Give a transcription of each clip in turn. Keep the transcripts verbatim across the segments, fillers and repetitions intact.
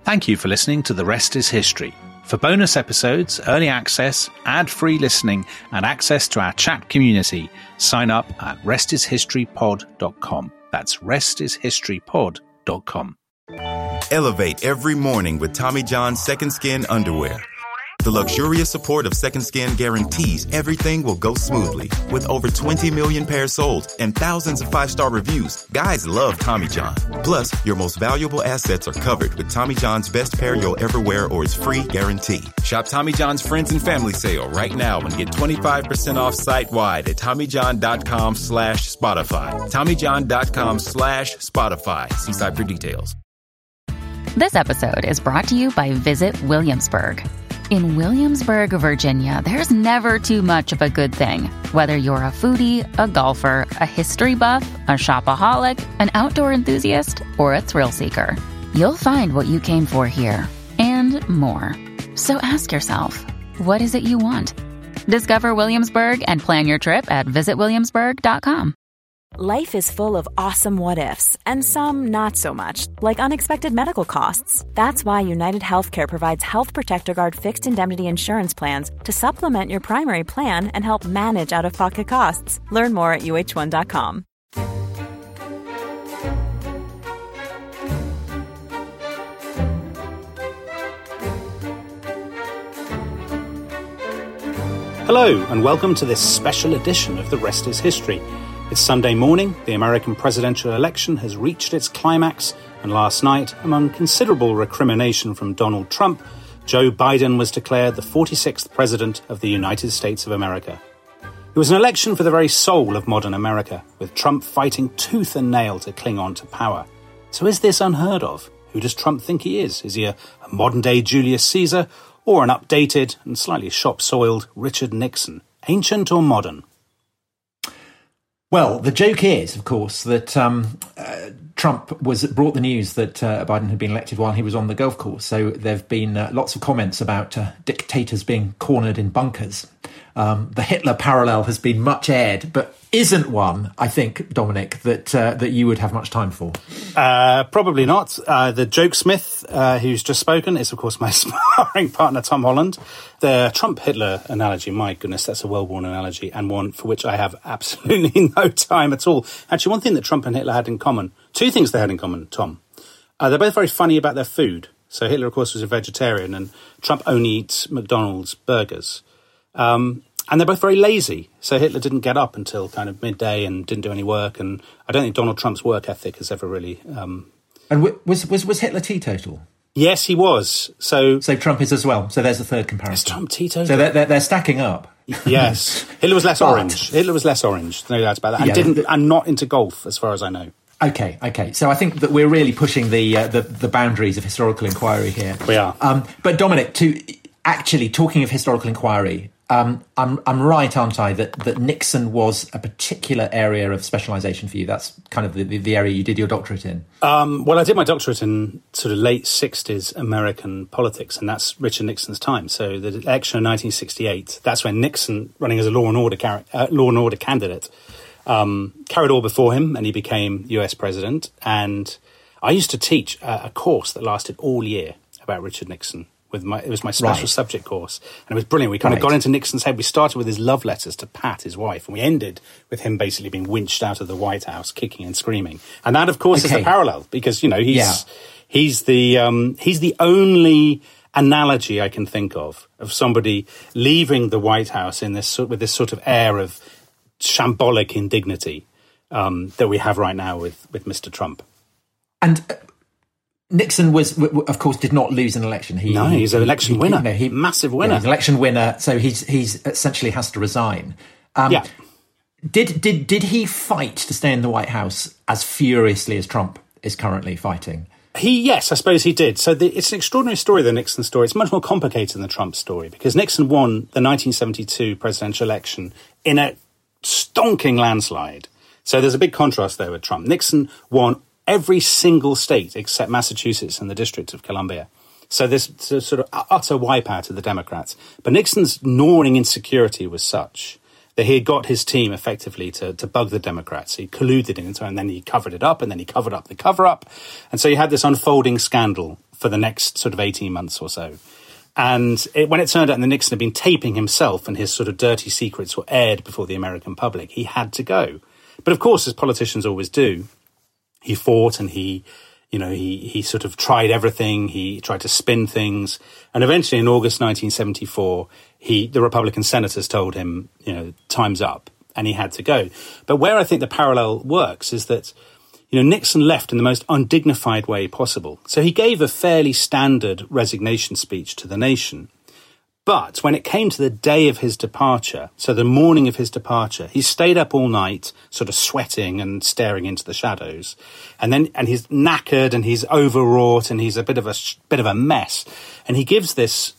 Thank you for listening to The Rest is History. For bonus episodes, early access, ad-free listening, and access to our chat community, sign up at rest is history pod dot com. That's rest is history pod dot com. Elevate every morning with Tommy John's Second Skin underwear. The luxurious support of Second Skin guarantees everything will go smoothly. With over twenty million pairs sold and thousands of five-star reviews, guys love Tommy John. Plus, your most valuable assets are covered with Tommy John's best pair you'll ever wear or its free guarantee. Shop Tommy John's Friends and Family Sale right now and get twenty-five percent off site-wide at TommyJohn.com slash Spotify. TommyJohn.com slash Spotify. See site for details. This episode is brought to you by Visit Williamsburg. In Williamsburg, Virginia, there's never too much of a good thing. Whether you're a foodie, a golfer, a history buff, a shopaholic, an outdoor enthusiast, or a thrill seeker, you'll find what you came for here and more. So ask yourself, what is it you want? Discover Williamsburg and plan your trip at visit williamsburg dot com. Life is full of awesome what-ifs, and some not so much, like unexpected medical costs. That's why United Healthcare provides Health Protector Guard fixed indemnity insurance plans to supplement your primary plan and help manage out-of-pocket costs. Learn more at U H one dot com. Hello, and welcome to this special edition of The Rest is History. It's Sunday morning, the American presidential election has reached its climax, and last night, among considerable recrimination from Donald Trump, Joe Biden was declared the forty-sixth President of the United States of America. It was an election for the very soul of modern America, with Trump fighting tooth and nail to cling on to power. So is this unheard of? Who does Trump think he is? Is he a, a modern-day Julius Caesar, or an updated and slightly shop-soiled Richard Nixon? Ancient or modern? Well, the joke is, of course, that um, uh, Trump was brought the news that uh, Biden had been elected while he was on the golf course. So there have been uh, lots of comments about uh, dictators being cornered in bunkers. Um, the Hitler parallel has been much aired, but isn't one, I think, Dominic, that uh, that you would have much time for. Uh, probably not. Uh, the jokesmith uh, who's just spoken is, of course, my sparring partner, Tom Holland. The Trump-Hitler analogy, my goodness, that's a well-worn analogy, and one for which I have absolutely no time at all. Actually, one thing that Trump and Hitler had in common, two things they had in common, Tom. Uh, they're both very funny about their food. So Hitler, of course, was a vegetarian, and Trump only eats McDonald's burgers. Um, and they're both very lazy. So Hitler didn't get up until kind of midday and didn't do any work. And I don't think Donald Trump's work ethic has ever really... Um... And w- was, was was Hitler teetotal? Yes, he was. So so Trump is as well. So there's a third comparison. Is Trump teetotal? So they're, they're, they're stacking up. Yes. Hitler was less but, orange. Hitler was less orange. No doubt about that. And, yeah, didn't, the, and not into golf, as far as I know. Okay, okay. So I think that we're really pushing the uh, the, the boundaries of historical inquiry here. We are. Um, but Dominic, to actually talking of historical inquiry, um, I'm I'm right, aren't I, that, that Nixon was a particular area of specialisation for you? That's kind of the, the, the area you did your doctorate in. Um, well, I did my doctorate in sort of late sixties American politics, and that's Richard Nixon's time. So the election of nineteen sixty-eight, that's when Nixon, running as a law and order car- uh, law and order candidate, um, carried all before him, and he became U S president. And I used to teach a, a course that lasted all year about Richard Nixon. With my, it was my special right. subject course, and it was brilliant. We kind right. of got into Nixon's head. We started with his love letters to Pat, his wife, and we ended with him basically being winched out of the White House, kicking and screaming. And that, of course, okay. is the parallel, because you know he's yeah. he's the um, he's the only analogy I can think of of somebody leaving the White House in this with this sort of air of shambolic indignity um, that we have right now with with Mister Trump. And. Uh, Nixon was, of course, did not lose an election. He, no, he's an election he, winner. You know, he, Massive winner. Yeah, he's an election winner, so he's he's essentially has to resign. Um, yeah. Did did did he fight to stay in the White House as furiously as Trump is currently fighting? He, yes, I suppose he did. So the, it's an extraordinary story, the Nixon story. It's much more complicated than the Trump story, because Nixon won the nineteen seventy-two presidential election in a stonking landslide. So there's a big contrast there with Trump. Nixon won every single state except Massachusetts and the District of Columbia. So this sort of utter wipeout of the Democrats. But Nixon's gnawing insecurity was such that he had got his team effectively to, to bug the Democrats. He colluded in it, and then he covered it up, and then he covered up the cover-up. And so you had this unfolding scandal for the next sort of eighteen months or so. And it, when it turned out that Nixon had been taping himself and his sort of dirty secrets were aired before the American public, he had to go. But of course, as politicians always do, he fought and he, you know, he, he sort of tried everything. He tried to spin things. And eventually in August nineteen seventy-four, he, the Republican senators told him, you know, time's up, and he had to go. But where I think the parallel works is that, you know, Nixon left in the most undignified way possible. So he gave a fairly standard resignation speech to the nation. But when it came to the day of his departure, so the morning of his departure, he stayed up all night, sort of sweating and staring into the shadows. And then, and he's knackered and he's overwrought and he's a bit of a, bit of a mess. And he gives this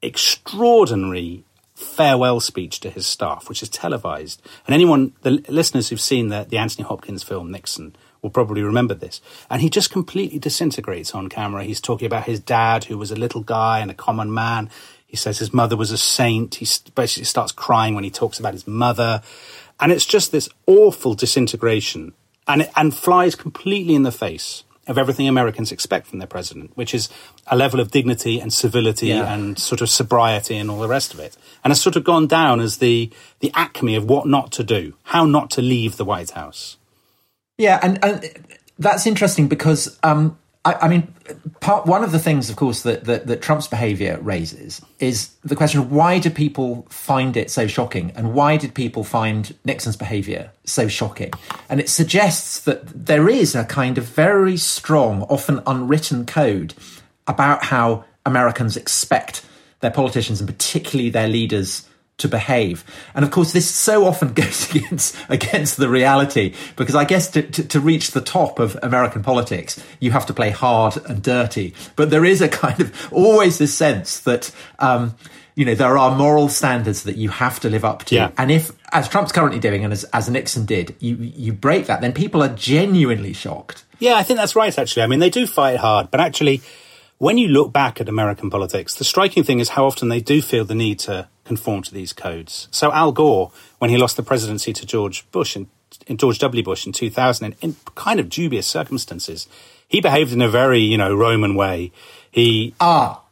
extraordinary farewell speech to his staff, which is televised. And anyone, the listeners who've seen the, the Anthony Hopkins film, Nixon, will probably remember this. And he just completely disintegrates on camera. He's talking about his dad, who was a little guy and a common man. He says his mother was a saint. He basically starts crying when he talks about his mother. And it's just this awful disintegration. And it, and flies completely in the face of everything Americans expect from their president, which is a level of dignity and civility yeah. and sort of sobriety and all the rest of it. And it's sort of gone down as the, the acme of what not to do, how not to leave the White House. Yeah, and, and that's interesting because, um, I, I mean, part one of the things, of course, that, that, that Trump's behaviour raises is the question of why do people find it so shocking, and why did people find Nixon's behaviour so shocking? And it suggests that there is a kind of very strong, often unwritten code about how Americans expect their politicians, and particularly their leaders, to behave. And of course, this so often goes against against the reality, because I guess to, to, to reach the top of American politics, you have to play hard and dirty. But there is a kind of always this sense that, um, you know, there are moral standards that you have to live up to. Yeah. And if, as Trump's currently doing, and as, as Nixon did, you, you break that, then people are genuinely shocked. Yeah, I think that's right, actually. I mean, they do fight hard, but actually, when you look back at American politics, the striking thing is how often they do feel the need to conform to these codes. So Al Gore, when he lost the presidency to George Bush in, in George W. Bush in two thousand, in, in kind of dubious circumstances, he behaved in a very, you know, Roman way. He ah,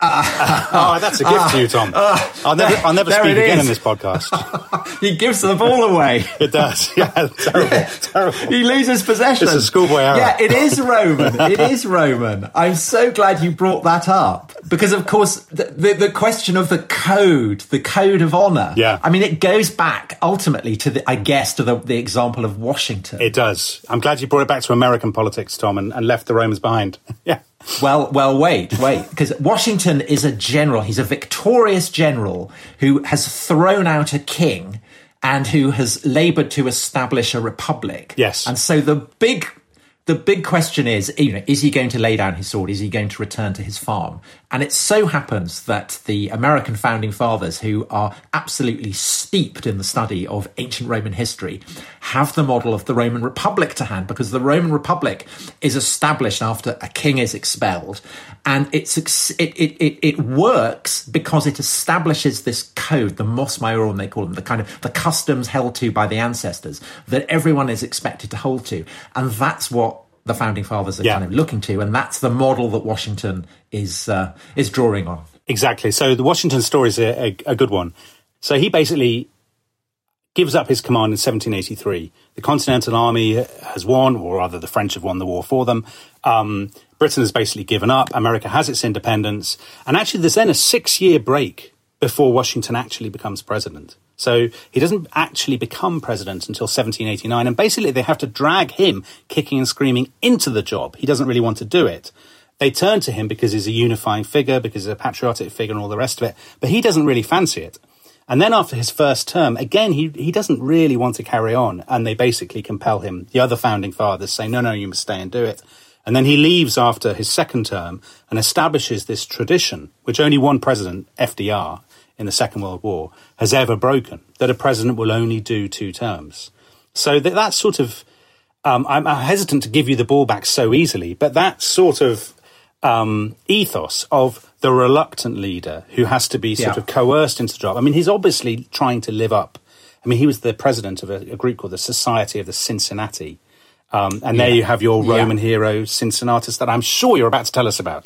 ah oh, that's a gift ah, to you, Tom. Ah, I'll never, I'll never speak again in this podcast. He gives the ball away. It does. Yeah, terrible, yeah. terrible. He loses possession. It's a schoolboy error. Yeah, it is Roman. It is Roman. I'm so glad you brought that up, because, of course, the, the, the question of the code, the code of honour. Yeah. I mean, it goes back ultimately to the, I guess, to the, the example of Washington. It does. I'm glad you brought it back to American politics, Tom, and, and left the Romans behind. Yeah. Well, well, wait, wait, because Washington is a general. He's a victorious general who has thrown out a king and who has laboured to establish a republic. Yes. And so the big, the big question is, you know, is he going to lay down his sword? Is he going to return to his farm? And it so happens that the American founding fathers, who are absolutely steeped in the study of ancient Roman history, have the model of the Roman Republic to hand, because the Roman Republic is established after a king is expelled. And it's, it, it, it, it works because it establishes this code, the mos maiorum, they call them, the kind of the customs held to by the ancestors that everyone is expected to hold to. And that's what the founding fathers are yeah. kind of looking to, and that's the model that Washington is uh, is drawing on. Exactly. So the Washington story is a, a, a good one. So he basically gives up his command in seventeen eighty-three. The Continental Army has won, or rather the French have won the war for them. Um, Britain has basically given up. America has its independence. And actually there's then a six-year break before Washington actually becomes president. So he doesn't actually become president until seventeen eighty-nine. And basically they have to drag him kicking and screaming into the job. He doesn't really want to do it. They turn to him because he's a unifying figure, because he's a patriotic figure and all the rest of it. But he doesn't really fancy it. And then after his first term, again, he, he doesn't really want to carry on. And they basically compel him. The other founding fathers say, no, no, you must stay and do it. And then he leaves after his second term and establishes this tradition, which only one president, F D R, in the Second World War, has ever broken, that a president will only do two terms. So that, that sort of, um, I'm hesitant to give you the ball back so easily, but that sort of um, ethos of the reluctant leader who has to be sort yeah. of coerced into the job. I mean, he's obviously trying to live up. I mean, he was the president of a, a group called the Society of the Cincinnati. Um, and yeah. there you have your Roman yeah. hero, Cincinnatus, that I'm sure you're about to tell us about.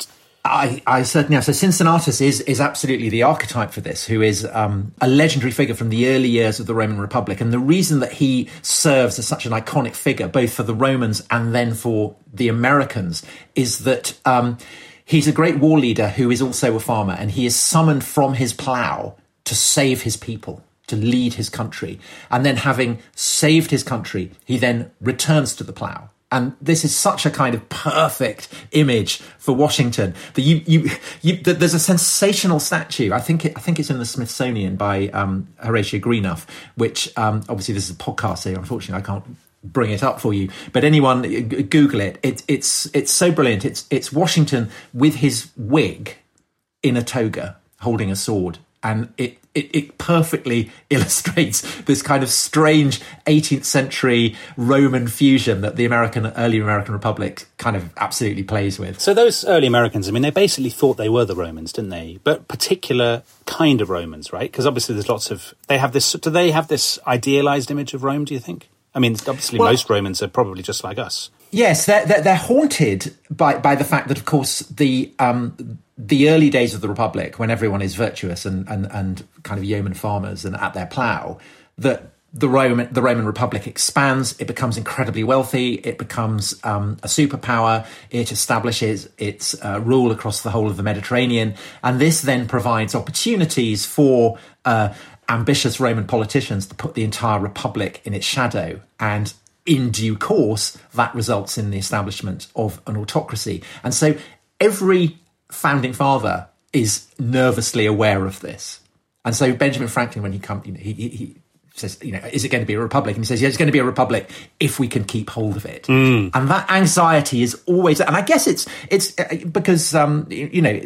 I, I certainly have. So Cincinnatus is is absolutely the archetype for this, who is um, a legendary figure from the early years of the Roman Republic. And the reason that he serves as such an iconic figure, both for the Romans and then for the Americans, is that um, he's a great war leader who is also a farmer, and he is summoned from his plough to save his people, to lead his country. And then having saved his country, he then returns to the plough. And this is such a kind of perfect image for Washington. That you, you, you, that there's a sensational statue. I think it, I think it's in the Smithsonian by um, Horatio Greenough, which um, obviously this is a podcast, so unfortunately I can't bring it up for you. But anyone Google it. it it's it's so brilliant. It's it's Washington with his wig in a toga, holding a sword, and it. It, it perfectly illustrates this kind of strange eighteenth century Roman fusion that the American, early American Republic kind of absolutely plays with. So those early Americans, I mean, they basically thought they were the Romans, didn't they? But particular kind of Romans, right? Because obviously there's lots of, they have this, do they have this idealised image of Rome, do you think? I mean, obviously well, most Romans are probably just like us. Yes, they're, they're, they're haunted by, by the fact that, of course, the um, the early days of the Republic, when everyone is virtuous and, and, and kind of yeoman farmers and at their plough, that the Roman the Roman Republic expands, it becomes incredibly wealthy, it becomes um, a superpower, it establishes its uh, rule across the whole of the Mediterranean, and this then provides opportunities for uh, ambitious Roman politicians to put the entire Republic in its shadow, and in due course, that results in the establishment of an autocracy. And so every founding father is nervously aware of this. And so Benjamin Franklin, when he comes, you know, he, he, he says, you know, is it going to be a republic? And he says, yeah, it's going to be a republic if we can keep hold of it. Mm. And that anxiety is always, and I guess it's it's because, um, you know,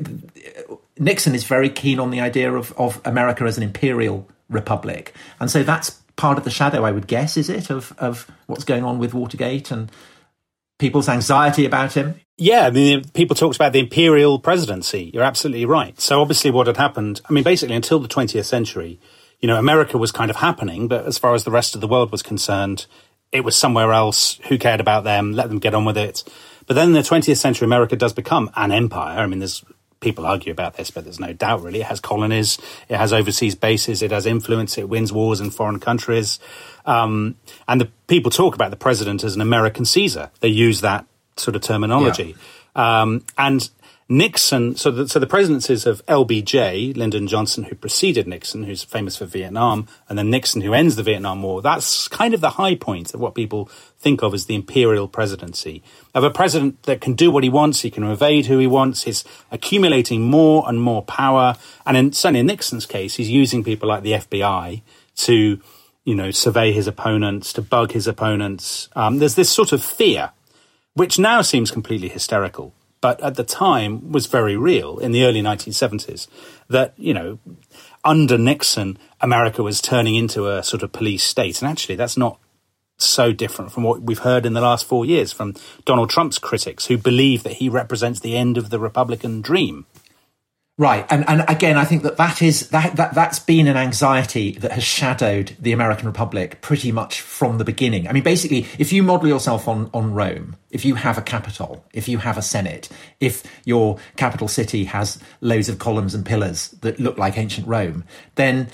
Nixon is very keen on the idea of, of America as an imperial republic. And so that's part of the shadow, I would guess, is it, of, of what's going on with Watergate and people's anxiety about him? Yeah, I mean, people talked about the imperial presidency. You're absolutely right. So obviously what had happened, I mean, basically until the twentieth century, you know, America was kind of happening, but as far as the rest of the world was concerned, it was somewhere else. Who cared about them? Let them get on with it. But then in the twentieth century, America does become an empire. I mean, there's people argue about this, but there's no doubt, really. It has colonies, it has overseas bases, it has influence, it wins wars in foreign countries. Um, and the people talk about the president as an American Caesar. They use that sort of terminology. Yeah. Um, and Nixon, so the, so the presidencies of L B J, Lyndon Johnson, who preceded Nixon, who's famous for Vietnam, and then Nixon, who ends the Vietnam War, that's kind of the high point of what people think of as the imperial presidency, of a president that can do what he wants, he can evade who he wants, he's accumulating more and more power. And in, certainly in Nixon's case, he's using people like the F B I to, you know, survey his opponents, to bug his opponents. Um, there's this sort of fear, which now seems completely hysterical, but at the time was very real in the early nineteen seventies, that, you know, under Nixon, America was turning into a sort of police state. And actually, that's not so different from what we've heard in the last four years from Donald Trump's critics, who believe that he represents the end of the Republican dream. Right. And and again, I think that that is that, that that's been an anxiety that has shadowed the American Republic pretty much from the beginning. I mean, basically, if you model yourself on, on Rome, if you have a capital, if you have a Senate, if your capital city has loads of columns and pillars that look like ancient Rome, then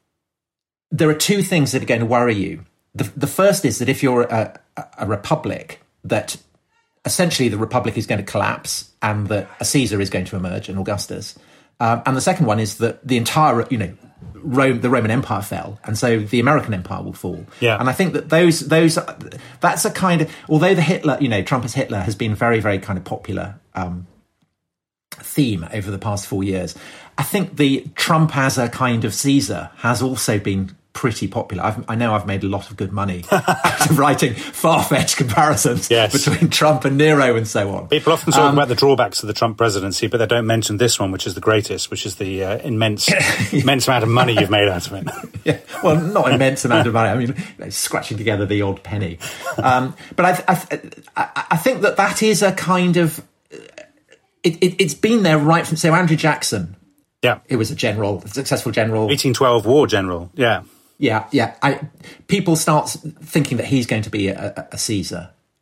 there are two things that are going to worry you. The, the first is that if you're a, a republic, that essentially the republic is going to collapse and that a Caesar is going to emerge, an Augustus. Um, and the second one is that the entire, you know, Rome, the Roman Empire fell, and so the American Empire will fall. Yeah. And I think that those, those, that's a kind of, although the Hitler, you know, Trump as Hitler has been very, very kind of popular um, theme over the past four years, I think the Trump as a kind of Caesar has also been pretty popular. I've, I know I've made a lot of good money out of writing far-fetched comparisons yes. between Trump and Nero and so on. People often talk um, about the drawbacks of the Trump presidency, but they don't mention this one, which is the greatest, which is the uh, immense immense amount of money you've made out of it. Yeah, well, not immense amount of money. I mean, you know, scratching together the odd penny. Um, but I, I, I, I think that that is a kind of... It, it, it's been there right from... So Andrew Jackson, yeah, he was a general, a successful general. eighteen twelve war general, yeah. Yeah, yeah. I, people start thinking that he's going to be a, a Caesar.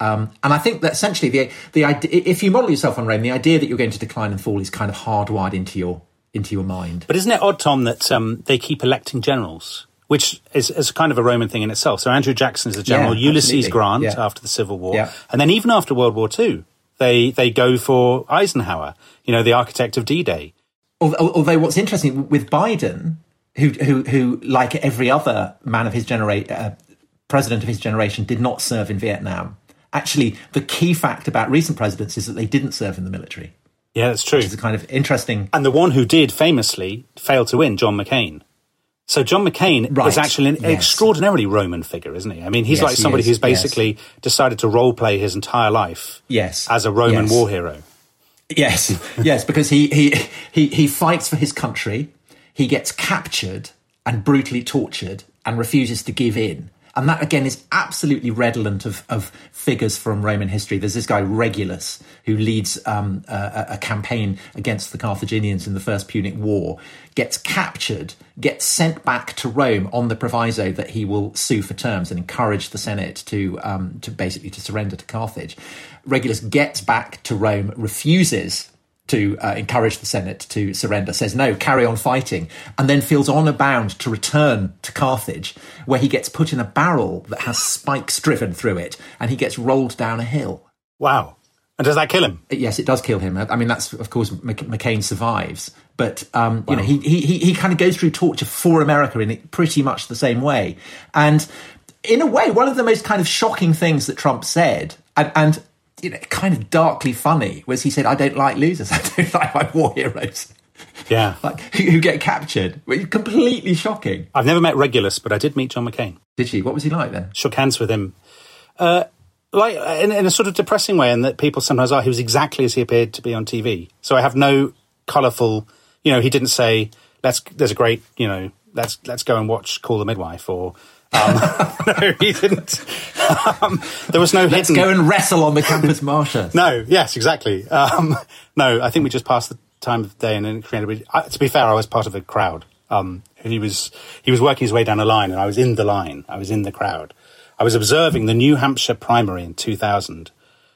Um, and I think that essentially the the idea, if you model yourself on Rome, the idea that you're going to decline and fall is kind of hardwired into your into your mind. But isn't it odd, Tom, that um, they keep electing generals, which is, is kind of a Roman thing in itself? So Andrew Jackson is a general, yeah, Ulysses absolutely. Grant yeah. after the Civil War, yeah. and then even after World War Two, they they go for Eisenhower, you know, the architect of D-Day. Although what's interesting with Biden, who who who like every other man of his generation, uh, president of his generation, did not serve in Vietnam. Actually, the key fact about recent presidents is that they didn't serve in the military. Yeah, that's true. Which is a kind of interesting. And the one who did famously failed to win, John McCain. So John McCain right. is actually an yes. extraordinarily Roman figure, isn't he? I mean, he's yes, like somebody he who's basically yes. decided to role play his entire life yes. as a Roman yes. war hero. Yes, yes, because he, he he he fights for his country, he gets captured and brutally tortured and refuses to give in. And that, again, is absolutely redolent of, of figures from Roman history. There's this guy, Regulus, who leads um, a, a campaign against the Carthaginians in the First Punic War, gets captured, gets sent back to Rome on the proviso that he will sue for terms and encourage the Senate to um, to basically to surrender to Carthage. Regulus gets back to Rome, refuses to uh, encourage the Senate to surrender, says, no, carry on fighting, and then feels honour bound to return to Carthage, where he gets put in a barrel that has spikes driven through it, and he gets rolled down a hill. Wow. And does that kill him? Yes, it does kill him. I mean, that's, of course, McCain survives. But, um, wow. you know, he, he, he kind of goes through torture for America in pretty much the same way. And in a way, one of the most kind of shocking things that Trump said, and, and you know, kind of darkly funny, was he said, I don't like losers. I don't like my war heroes. Yeah. like who, who get captured. Completely shocking. I've never met Regulus, but I did meet John McCain. Did you? What was he like then? Shook hands with him. Uh, like in, in a sort of depressing way, and that people sometimes are. He was exactly as he appeared to be on T V. So I have no colourful, you know, he didn't say, let's, there's a great, you know, let's, let's go and watch Call the Midwife, or, Um, no, he didn't. Um, there was no Let's hidden... go and wrestle on the Campus Martius. No, yes, exactly. Um, no, I think we just passed the time of day and incredibly... Uh, to be fair, I was part of a crowd. Um, he was he was working his way down a line, and I was in the line. I was in the crowd. I was observing the New Hampshire primary in two thousand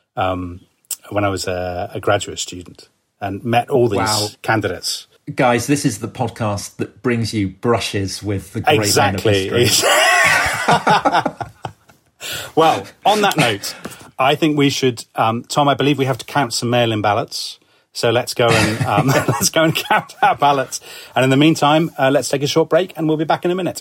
um, when I was a, a graduate student, and met all these wow. candidates. Guys, this is the podcast that brings you brushes with the great exactly. man of history. Well, on that note, I think we should, um, Tom, I believe we have to count some mail-in ballots. So let's go and um, let's go and count our ballots. And in the meantime, uh, let's take a short break, and we'll be back in a minute.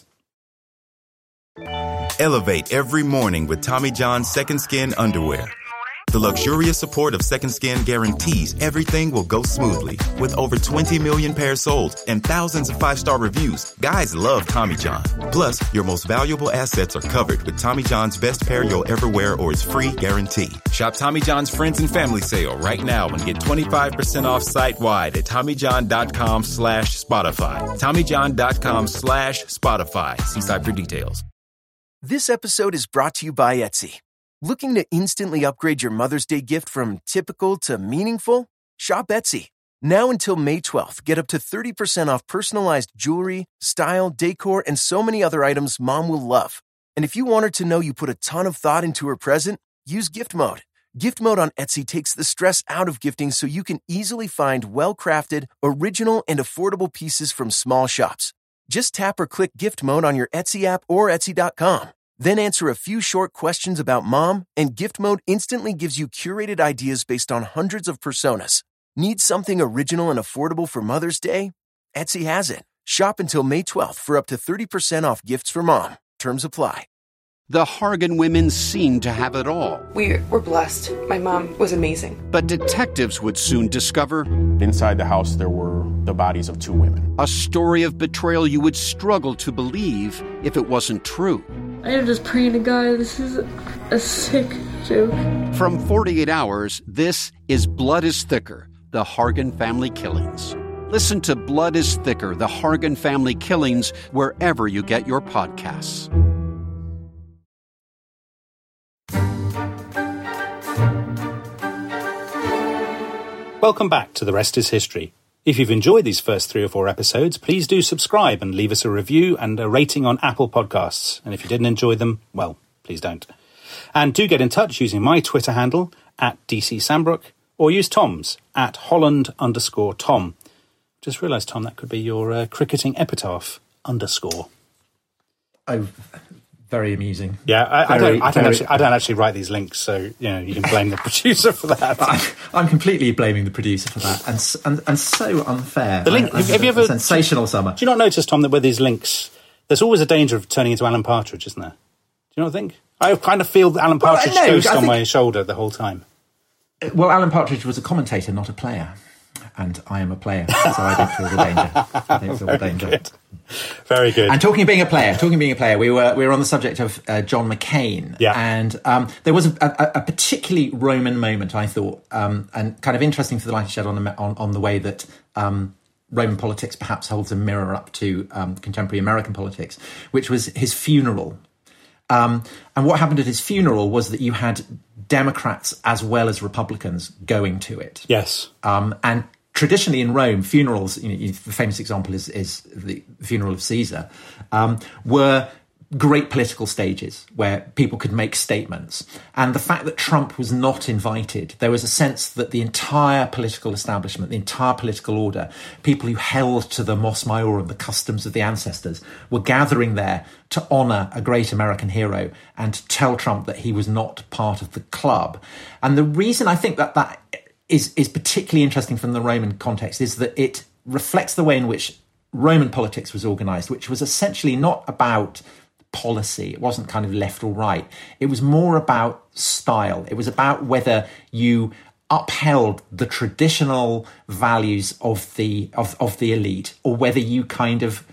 Elevate every morning with Tommy John's Second Skin underwear. The luxurious support of Second Skin guarantees everything will go smoothly. With over twenty million pairs sold and thousands of five-star reviews, guys love Tommy John. Plus, your most valuable assets are covered with Tommy John's best pair you'll ever wear or its free guarantee. Shop Tommy John's Friends and Family Sale right now and get twenty-five percent off site-wide at TommyJohn.com slash Spotify. TommyJohn.com slash Spotify. See site for details. This episode is brought to you by Etsy. Looking to instantly upgrade your Mother's Day gift from typical to meaningful? Shop Etsy. Now until May twelfth, get up to thirty percent off personalized jewelry, style, decor, and so many other items Mom will love. And if you want her to know you put a ton of thought into her present, use Gift Mode. Gift Mode on Etsy takes the stress out of gifting so you can easily find well-crafted, original, and affordable pieces from small shops. Just tap or click Gift Mode on your Etsy app or Etsy dot com. Then answer a few short questions about Mom, and Gift Mode instantly gives you curated ideas based on hundreds of personas. Need something original and affordable for Mother's Day? Etsy has it. Shop until May twelfth for up to thirty percent off gifts for Mom. Terms apply. The Hargan women seemed to have it all. We were blessed. My mom was amazing. But detectives would soon discover... inside the house, there were the bodies of two women. A story of betrayal you would struggle to believe if it wasn't true. I am just praying to God, this is a sick joke. From forty-eight hours, this is Blood is Thicker, the Hargan Family Killings. Listen to Blood is Thicker, the Hargan Family Killings, wherever you get your podcasts. Welcome back to The Rest is History. If you've enjoyed these first three or four episodes, please do subscribe and leave us a review and a rating on Apple Podcasts. And if you didn't enjoy them, well, please don't. And do get in touch using my Twitter handle, at D C Sambrook, or use Tom's, at Holland underscore Tom. Just realised, Tom, that could be your uh, cricketing epitaph, underscore. Oh, very amusing. Yeah, I, very, I, don't, I, don't very... actually, I don't actually write these links, so you know you can blame the producer for that. I'm, I'm completely blaming the producer for that, and and, and so unfair. The link, I, have, have you ever a sensational summer? Do you not notice, Tom, that with these links, there's always a danger of turning into Alan Partridge, isn't there? Do you not think? I kind of feel that Alan Partridge well, no, ghost on think, my shoulder the whole time. Well, Alan Partridge was a commentator, not a player. And I am a player, so I don't feel the danger. I don't feel the danger. Good. Very good. And talking of being a player, talking of being a player, we were we were on the subject of uh, John McCain. Yeah. And um, there was a, a, a particularly Roman moment, I thought, um, and kind of interesting for the light to shed on the, on, on the way that um, Roman politics perhaps holds a mirror up to um, contemporary American politics, which was his funeral. Um, and what happened at his funeral was that you had Democrats as well as Republicans going to it. Yes. Um, and traditionally in Rome, funerals, you know, the famous example is, is the funeral of Caesar, um, were great political stages where people could make statements. And the fact that Trump was not invited, there was a sense that the entire political establishment, the entire political order, people who held to the Mos Maiorum, the customs of the ancestors, were gathering there to honour a great American hero and to tell Trump that he was not part of the club. And the reason I think that that is, is particularly interesting from the Roman context is that it reflects the way in which Roman politics was organised, which was essentially not about policy. It wasn't kind of left or right. It was more about style. It was about whether you upheld the traditional values of the of, of the elite or whether you kind of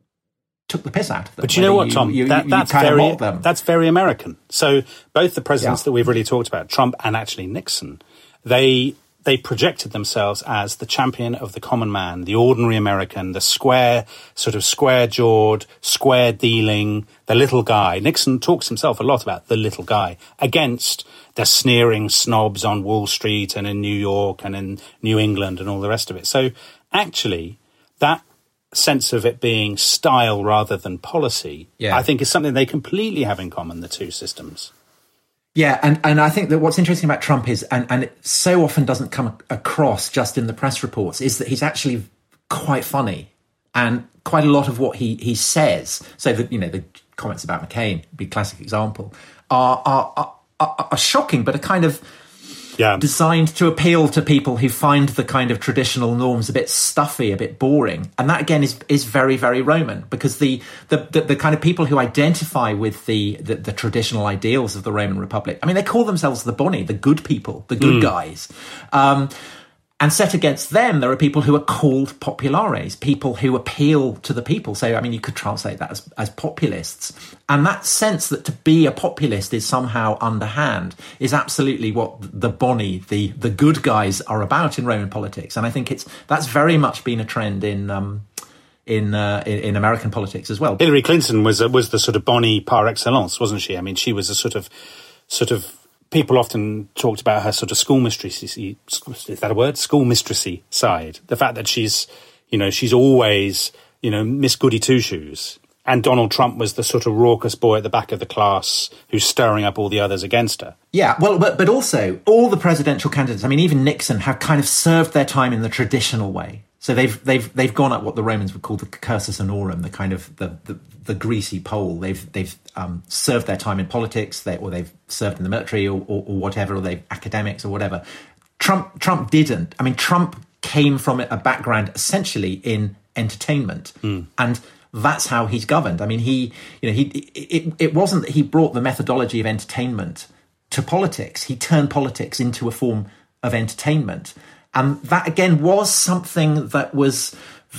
took the piss out of them. But you know what, Tom? You, you, that, you that's, kind very, of them. that's very American. So both the presidents Yeah. that we've really talked about, Trump and actually Nixon, they they projected themselves as the champion of the common man, the ordinary American, the square, sort of square-jawed, square-dealing, the little guy. Nixon talks himself a lot about the little guy against the sneering snobs on Wall Street and in New York and in New England and all the rest of it. So actually, that sense of it being style rather than policy, yeah. I think is something they completely have in common, the two systems. Yeah, and, and I think that what's interesting about Trump is, and, and it so often doesn't come across just in the press reports, is that he's actually quite funny. And quite a lot of what he, he says, so that, you know, the comments about McCain, big classic example, are are, are, are shocking, but are kind of yeah. designed to appeal to people who find the kind of traditional norms a bit stuffy, a bit boring. And that, again, is is very, very Roman, because the the, the, the kind of people who identify with the, the, the traditional ideals of the Roman Republic, I mean, they call themselves the Boni, the good people, the good mm. guys. Um, and set against them, there are people who are called populares, people who appeal to the people. So, I mean, you could translate that as, as populists. And that sense that to be a populist is somehow underhand is absolutely what the Boni, the, the good guys, are about in Roman politics. And I think it's that's very much been a trend in um, in, uh, in in American politics as well. Hillary Clinton was was the sort of Boni par excellence, wasn't she? I mean, she was a sort of sort of. People often talked about her sort of school mistressy, is that a word? School mistressy side. The fact that she's, you know, she's always, you know, Miss Goody Two-Shoes. And Donald Trump was the sort of raucous boy at the back of the class who's stirring up all the others against her. Yeah, well, but but also all the presidential candidates, I mean, even Nixon, have kind of served their time in the traditional way. So they've they've they've gone up what the Romans would call the cursus honorum, the kind of the the, the greasy pole. They've they've um, served their time in politics, they, or they've served in the military, or, or, or whatever, or they've academics or whatever. Trump Trump didn't. I mean, Trump came from a background essentially in entertainment, mm. and that's how he's governed. I mean, he you know he it, it wasn't that he brought the methodology of entertainment to politics. He turned politics into a form of entertainment. And that, again, was something that was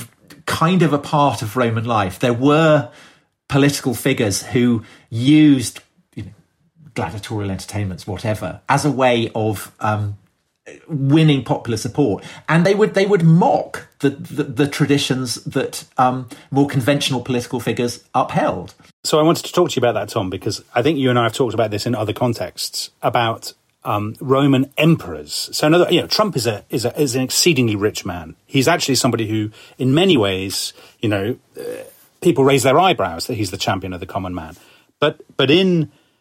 kind of a part of Roman life. There were political figures who used, you know, gladiatorial entertainments, whatever, as a way of um, winning popular support. And they would they would mock the, the, the traditions that um, more conventional political figures upheld. So I wanted to talk to you about that, Tom, because I think you and I have talked about this in other contexts, about Um, Roman emperors. So another, you know, Trump is a is a is an exceedingly rich man. He's actually somebody who, in many ways, you know, uh, people raise their eyebrows that he's the champion of the common man. But but in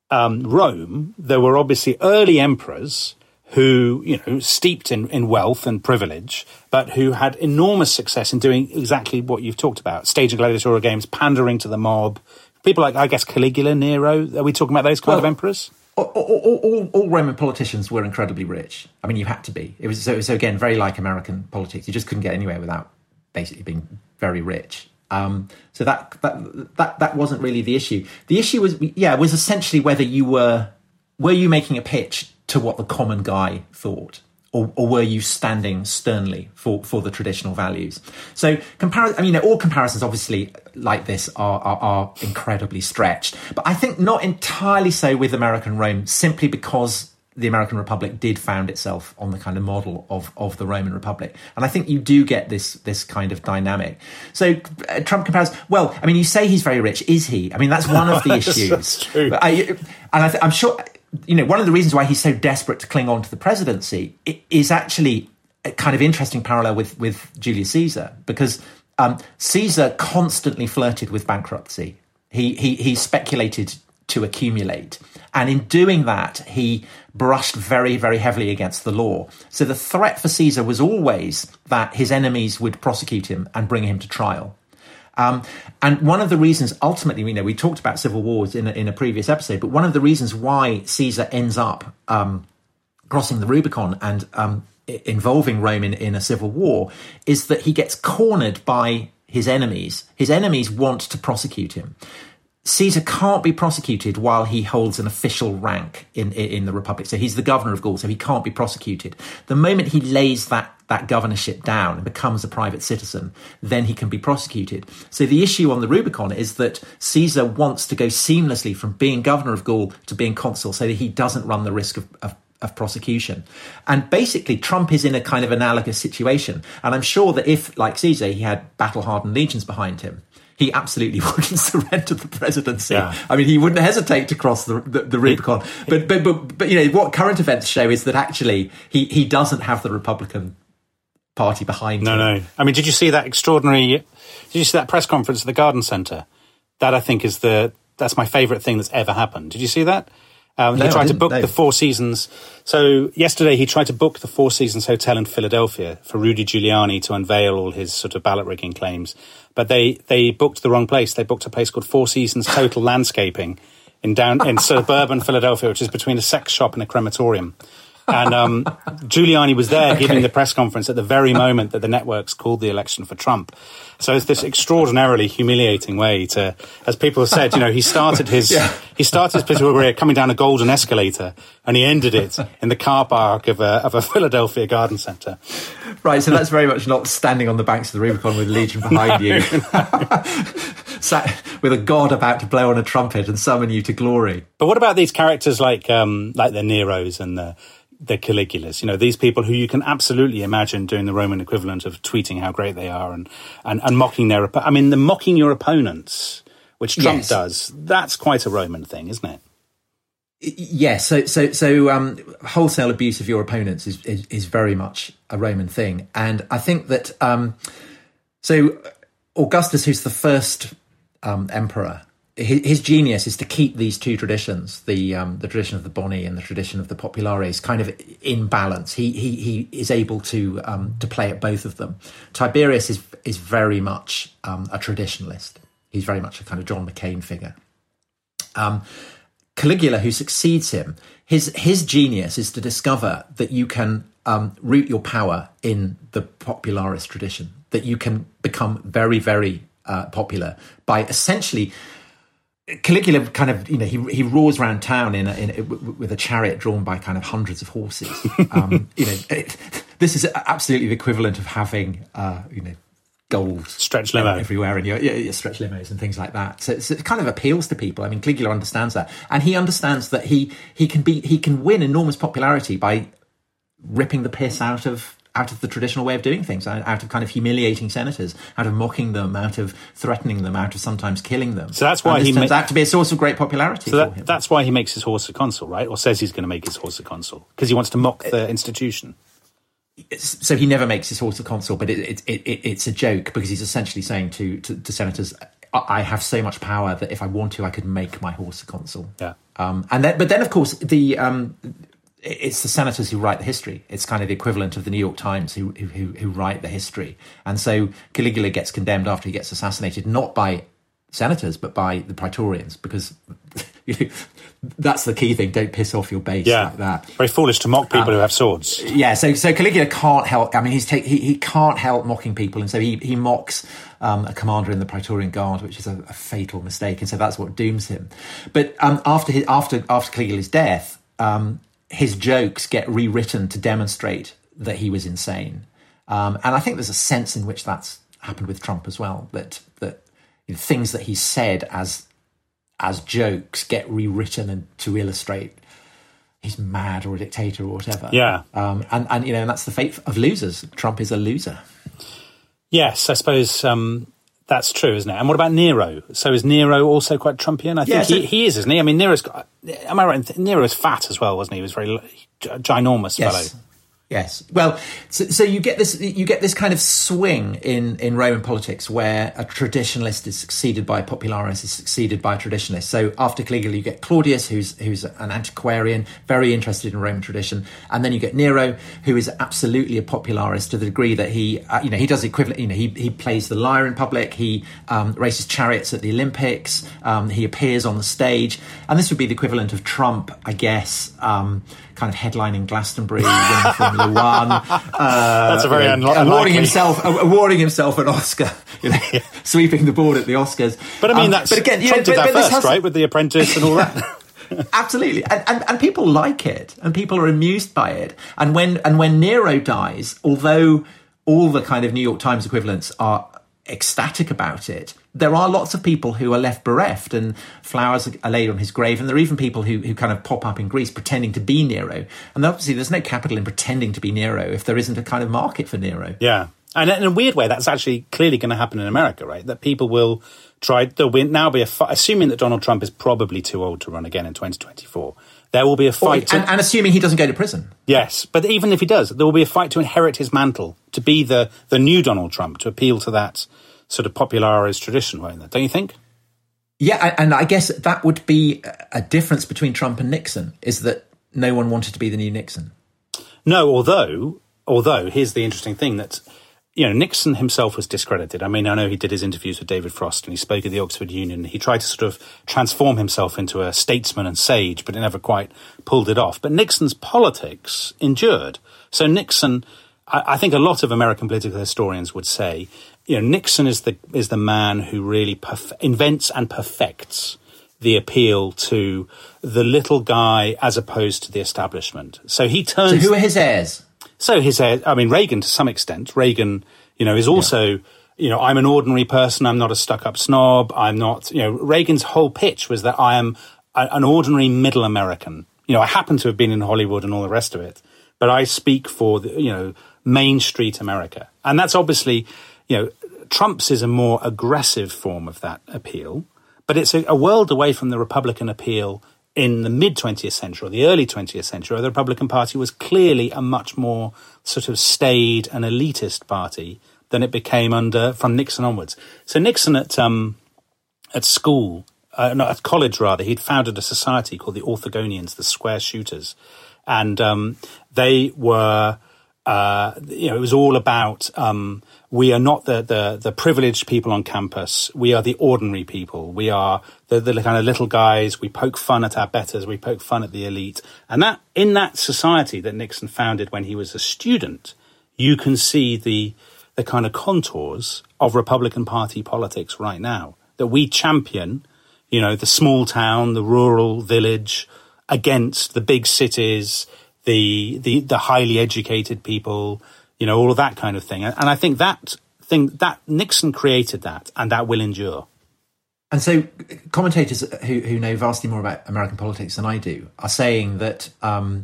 um, Rome, there were obviously early emperors who, you know, steeped in, in wealth and privilege, but who had enormous success in doing exactly what you've talked about, staging gladiatorial games, pandering to the mob. People like, I guess, Caligula, Nero. Are we talking about those kind well, of emperors? All, all, all, all Roman politicians were incredibly rich. I mean, you had to be. It was so, so again, very like American politics. You just couldn't get anywhere without basically being very rich. Um, so that, that that that wasn't really the issue. The issue was, yeah, was essentially whether you were were you making a pitch to what the common guy thought, or, or were you standing sternly for, for the traditional values? So, compar- I mean, all comparisons, obviously, like this, are, are are incredibly stretched. But I think not entirely so with American Rome, simply because the American Republic did found itself on the kind of model of, of the Roman Republic. And I think you do get this this kind of dynamic. So uh, Trump compares, well, I mean, you say he's very rich. Is he? I mean, that's one of the issues. That's true. I, and I th- I'm sure, you know, one of the reasons why he's so desperate to cling on to the presidency is actually a kind of interesting parallel with, with Julius Caesar, because um, Caesar constantly flirted with bankruptcy. He, he, he speculated to accumulate. And in doing that, he brushed very, very heavily against the law. So the threat for Caesar was always that his enemies would prosecute him and bring him to trial. Um, and one of the reasons, ultimately, you know, we talked about civil wars in a, in a previous episode, but one of the reasons why Caesar ends up um, crossing the Rubicon and um, involving Rome in, in a civil war is that he gets cornered by his enemies. His enemies want to prosecute him. Caesar can't be prosecuted while he holds an official rank in, in the Republic. So he's the governor of Gaul, so he can't be prosecuted. The moment he lays that, that governorship down and becomes a private citizen, then he can be prosecuted. So the issue on the Rubicon is that Caesar wants to go seamlessly from being governor of Gaul to being consul so that he doesn't run the risk of, of of prosecution. And basically, Trump is in a kind of analogous situation. And I'm sure that if, like Caesar, he had battle-hardened legions behind him, he absolutely wouldn't surrender the presidency. Yeah. I mean, he wouldn't hesitate to cross the, the, the Rubicon. But, but, but, but, you know, what current events show is that actually he, he doesn't have the Republican Party behind no, him. No, no. I mean, did you see that extraordinary, did you see that press conference at the Garden Centre? That, I think, is the, that's my favourite thing that's ever happened. Did you see that? Um, no, he tried to book no. the Four Seasons. So yesterday he tried to book the Four Seasons Hotel in Philadelphia for Rudy Giuliani to unveil all his sort of ballot rigging claims. But they, they booked the wrong place. They booked a place called Four Seasons Total Landscaping in down in suburban Philadelphia, which is between a sex shop and a crematorium. And um, Giuliani was there okay. giving the press conference at the very moment that the networks called the election for Trump. So it's this extraordinarily humiliating way to, as people have said, you know, he started his yeah. he started his political career coming down a golden escalator, and he ended it in the car park of a of a Philadelphia garden centre. Right, so that's very much not standing on the banks of the Rubicon with a legion behind you, sat with a god about to blow on a trumpet and summon you to glory. But what about these characters like um, like the Neros and the the Caligulas, you know, these people who you can absolutely imagine doing the Roman equivalent of tweeting how great they are and, and, and mocking their, I mean, the mocking your opponents, which Trump yes. does, that's quite a Roman thing, isn't it? Yes. So, so, so, um, wholesale abuse of your opponents is, is, is very much a Roman thing. And I think that, um, so Augustus, who's the first, um, emperor, his genius is to keep these two traditions, the um, the tradition of the Boni and the tradition of the Populares, kind of in balance. He he he is able to um, to play at both of them. Tiberius is is very much um, a traditionalist. He's very much a kind of John McCain figure. Um, Caligula, who succeeds him, his his genius is to discover that you can um, root your power in the Popularis tradition, that you can become very very uh, popular by essentially. Caligula kind of, you know, he he roars around town in, a, in a, with a chariot drawn by kind of hundreds of horses. Um, you know, it, this is absolutely the equivalent of having, uh, you know, gold stretch limo everywhere and your, your, your stretch limos and things like that. So, so it kind of appeals to people. I mean, Caligula understands that, and he understands that he he can be he can win enormous popularity by ripping the piss out of. out of the traditional way of doing things, out of kind of humiliating senators, out of mocking them, out of threatening them, out of sometimes killing them. So that's why and this he turns ma- out to be a source of great popularity so that, for him. That's why he makes his horse a consul, right? Or says he's going to make his horse a consul, because he wants to mock the institution. So he never makes his horse a consul, but it, it, it, it's a joke, because he's essentially saying to, to, to senators, I have so much power that if I want to, I could make my horse a consul. Yeah. Um, and then, but then, of course, the um, it's the senators who write the history. It's kind of the equivalent of the New York Times who who, who write the history. And so Caligula gets condemned after he gets assassinated, not by senators, but by the Praetorians, because you know, that's the key thing. Don't piss off your base yeah. like that. Very foolish to mock people um, who have swords. Yeah, so so Caligula can't help. I mean, he's take, he he can't help mocking people, and so he he mocks um, a commander in the Praetorian Guard, which is a, a fatal mistake, and so that's what dooms him. But um, after his, after after Caligula's death, um, his jokes get rewritten to demonstrate that he was insane, um, and I think there's a sense in which that's happened with Trump as well. That that you know, things that he said as as jokes get rewritten and to illustrate he's mad or a dictator or whatever. Yeah. Um, and, and, you know, and that's the fate of losers. Trump is a loser. Yes, I suppose um, that's true, isn't it? And what about Nero? So is Nero also quite Trumpian? I think yeah, so, he, he is, isn't he? I mean, Nero's got... Am I right? Nero was fat as well, wasn't he? He was a very ginormous yes. fellow. Yes. Well, so, so you get this you get this kind of swing in, in Roman politics where a traditionalist is succeeded by a popularist, is succeeded by a traditionalist. So after Caligula, you get Claudius, who's who's an antiquarian, very interested in Roman tradition, and then you get Nero, who is absolutely a popularist to the degree that he, uh, you know, he does the equivalent. You know, he he plays the lyre in public, he um, races chariots at the Olympics, um, he appears on the stage, and this would be the equivalent of Trump, I guess. Um, kind of headlining Glastonbury, winning Formula One. Uh, That's a very you know, unlikely. Awarding himself, awarding himself an Oscar, you know, sweeping the board at the Oscars. But I mean, um, that's but again, Trump know, did but, that but first, has, right, with The Apprentice and all that. Absolutely, and, and and people like it, and people are amused by it. And when and when Nero dies, although all the kind of New York Times equivalents are ecstatic about it, there are lots of people who are left bereft, and flowers are laid on his grave, and there are even people who, who kind of pop up in Greece pretending to be Nero. And obviously there's no capital in pretending to be Nero if there isn't a kind of market for Nero. Yeah, and in a weird way, that's actually clearly going to happen in America, right? That people will try, there'll be, now be a fight, assuming that Donald Trump is probably too old to run again in twenty twenty-four. There will be a fight... Or, and, to, and assuming he doesn't go to prison. Yes, but even if he does, there will be a fight to inherit his mantle, to be the, the new Donald Trump, to appeal to that sort of popularist tradition, won't there? Don't you think? Yeah, and I guess that would be a difference between Trump and Nixon, is that no one wanted to be the new Nixon. No, although, although here's the interesting thing, that, you know, Nixon himself was discredited. I mean, I know he did his interviews with David Frost and he spoke at the Oxford Union. He tried to sort of transform himself into a statesman and sage, but he never quite pulled it off. But Nixon's politics endured. So Nixon, I, I think a lot of American political historians would say, you know, Nixon is the is the man who really perf- invents and perfects the appeal to the little guy as opposed to the establishment. So he turns... So who are his heirs? So his heirs, I mean, Reagan to some extent. Reagan, you know, is also, yeah. you know, I'm an ordinary person, I'm not a stuck-up snob, I'm not, you know, Reagan's whole pitch was that I am a, an ordinary middle American. You know, I happen to have been in Hollywood and all the rest of it, but I speak for, the, you know, Main Street America. And that's obviously... You know, Trump's is a more aggressive form of that appeal, but it's a, a world away from the Republican appeal in the mid-twentieth century or the early twentieth century, where the Republican Party was clearly a much more sort of staid and elitist party than it became under from Nixon onwards. So Nixon at um, at school, uh, no, at college rather, he'd founded a society called the Orthogonians, the Square Shooters, and um, they were. Uh, you know, it was all about um, we are not the, the the privileged people on campus. We are the ordinary people. We are the, the kind of little guys. We poke fun at our betters. We poke fun at the elite. And that in that society that Nixon founded when he was a student, you can see the the kind of contours of Republican Party politics right now. That we champion, you know, the small town, the rural village against the big cities. The, the the highly educated people, you know, all of that kind of thing. And, and I think that thing, that Nixon created that, and that will endure. And so commentators who, who know vastly more about American politics than I do are saying that um,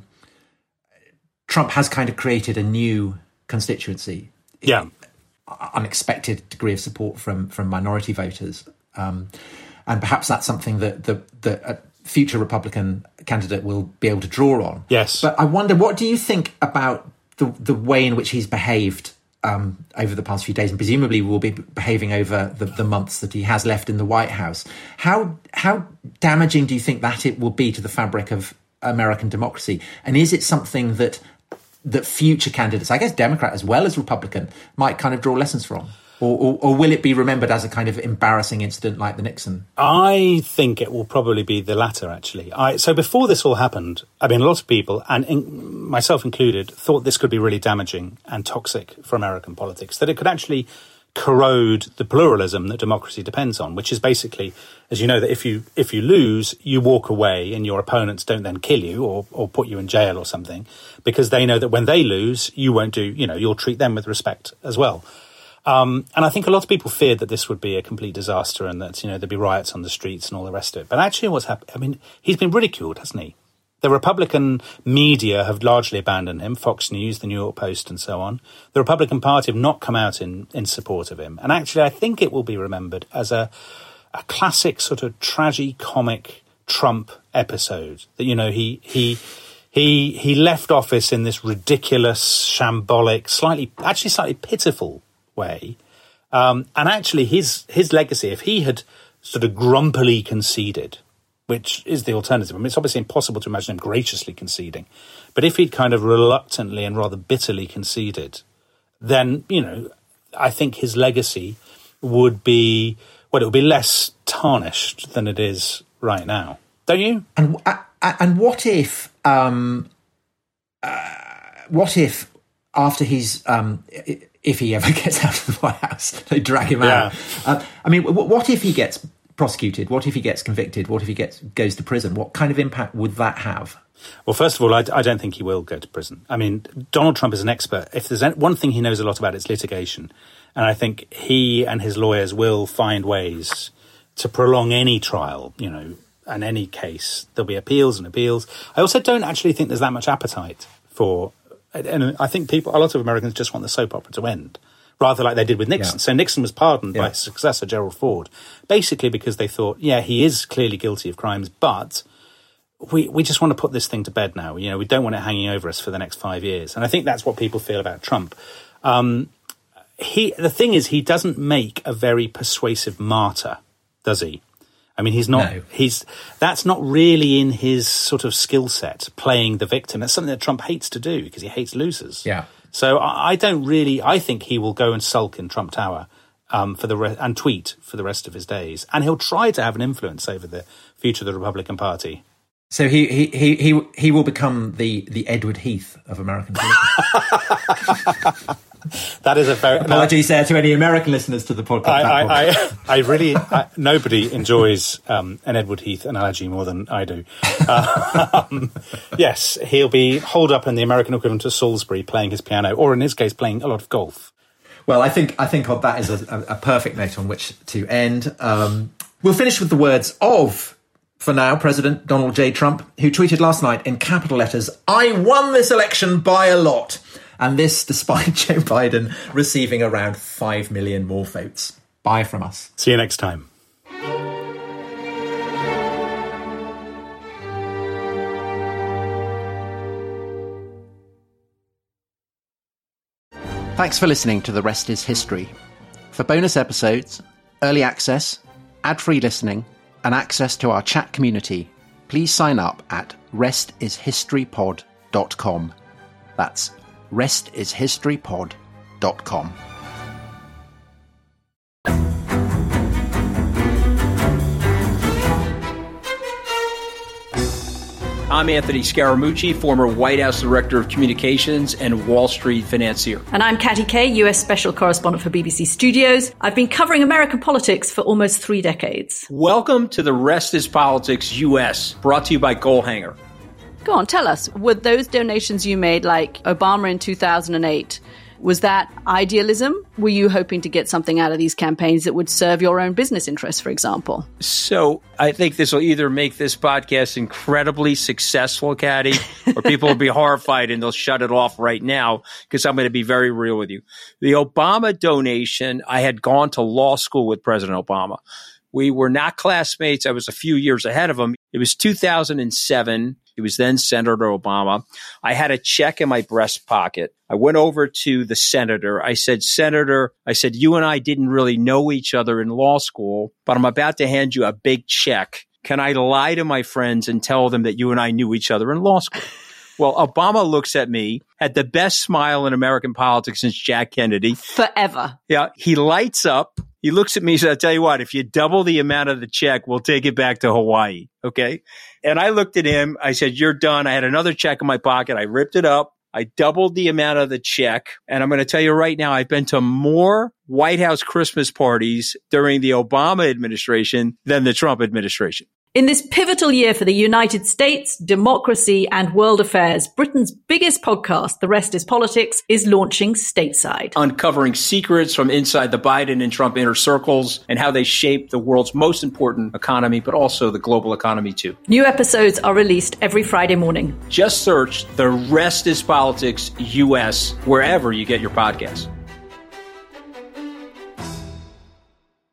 Trump has kind of created a new constituency. Yeah. Unexpected degree of support from, from minority voters. Um, and perhaps that's something that the, the uh, future Republican candidate will be able to draw on. Yes. But I wonder, what do you think about the the way in which he's behaved um, over the past few days, and presumably will be behaving over the, the months that he has left in the White House. How how damaging do you think that it will be to the fabric of American democracy? And is it something that that future candidates, I guess Democrat as well as Republican, might kind of draw lessons from? Or, or, or will it be remembered as a kind of embarrassing incident like the Nixon? I think it will probably be the latter, actually. I, so before this all happened, I mean, a lot of people, and in, myself included, thought this could be really damaging and toxic for American politics, that it could actually corrode the pluralism that democracy depends on, which is basically, as you know, that if you if you lose, you walk away and your opponents don't then kill you or, or put you in jail or something, because they know that when they lose, you won't do, you know, you'll treat them with respect as well. Um, and I think a lot of people feared that this would be a complete disaster and that, you know, there'd be riots on the streets and all the rest of it. But actually what's happened, I mean, he's been ridiculed, hasn't he? The Republican media have largely abandoned him, Fox News, the New York Post and so on. The Republican Party have not come out in, in support of him. And actually I think it will be remembered as a, a classic sort of tragicomic Trump episode. That, you know, he he he he left office in this ridiculous, shambolic, slightly, actually slightly pitiful way. Um, and actually his his legacy, if he had sort of grumpily conceded, which is the alternative. I mean, it's obviously impossible to imagine him graciously conceding. But if he'd kind of reluctantly and rather bitterly conceded, then, you know, I think his legacy would be, well, it would be less tarnished than it is right now. Don't you? And uh, and what if, um, uh, what if after he's, um, if he ever gets out of the White House, they drag him yeah. out. Uh, I mean, what if he gets prosecuted? What if he gets convicted? What if he gets goes to prison? What kind of impact would that have? Well, first of all, I, I don't think he will go to prison. I mean, Donald Trump is an expert. If there's one thing he knows a lot about, it's litigation. And I think he and his lawyers will find ways to prolong any trial, you know, and any case. There'll be appeals and appeals. I also don't actually think there's that much appetite for... And I think people, a lot of Americans just want the soap opera to end, rather like they did with Nixon. Yeah. So Nixon was pardoned yeah. by his successor, Gerald Ford, basically because they thought, yeah, he is clearly guilty of crimes, but we we just want to put this thing to bed now. You know, we don't want it hanging over us for the next five years. And I think that's what people feel about Trump. Um, he the thing is, he doesn't make a very persuasive martyr, does he? I mean, he's not, no. he's, that's not really in his sort of skill set, playing the victim. That's something that Trump hates to do because he hates losers. Yeah. So I, I don't really, I think he will go and sulk in Trump Tower um, for the re- and tweet for the rest of his days. And he'll try to have an influence over the future of the Republican Party. So he he he he, he will become the, the Edward Heath of American politics. That is a very... Apologies there to any American listeners to the podcast. I, I, I, I really... I, nobody enjoys um, an Edward Heath analogy more than I do. Um, yes, he'll be holed up in the American equivalent of Salisbury playing his piano, or in his case, playing a lot of golf. Well, I think I think that is a, a perfect note on which to end. Um, we'll finish with the words of, for now, President Donald J. Trump, who tweeted last night in capital letters, "I won this election by a lot." And this despite Joe Biden receiving around five million more votes. Bye from us. See you next time. Thanks for listening to The Rest is History. For bonus episodes, early access, ad-free listening, and access to our chat community, please sign up at rest is history pod dot com. That's rest is history pod dot com. I'm Anthony Scaramucci, former White House Director of Communications and Wall Street financier. And I'm Katty Kay, U S Special Correspondent for B B C Studios. I've been covering American politics for almost three decades. Welcome to The Rest is Politics U S, brought to you by Goalhanger. Go on, tell us, were those donations you made, like Obama in two thousand eight, was that idealism? Were you hoping to get something out of these campaigns that would serve your own business interests, for example? So I think this will either make this podcast incredibly successful, Katty, or people will be horrified and they'll shut it off right now because I'm going to be very real with you. The Obama donation, I had gone to law school with President Obama. We were not classmates. I was a few years ahead of him. It was two thousand seven. It was then Senator Obama. I had a check in my breast pocket. I went over to the senator. I said, Senator, I said, you and I didn't really know each other in law school, but I'm about to hand you a big check. Can I lie to my friends and tell them that you and I knew each other in law school? Well, Obama looks at me, had the best smile in American politics since Jack Kennedy. Forever. Yeah. He lights up. He looks at me and says, I'll tell you what, if you double the amount of the check, we'll take it back to Hawaii. Okay. And I looked at him. I said, you're done. I had another check in my pocket. I ripped it up. I doubled the amount of the check. And I'm going to tell you right now, I've been to more White House Christmas parties during the Obama administration than the Trump administration. In this pivotal year for the United States, democracy, and world affairs, Britain's biggest podcast, The Rest is Politics, is launching stateside. Uncovering secrets from inside the Biden and Trump inner circles and how they shape the world's most important economy, but also the global economy too. New episodes are released every Friday morning. Just search The Rest is Politics U S wherever you get your podcasts.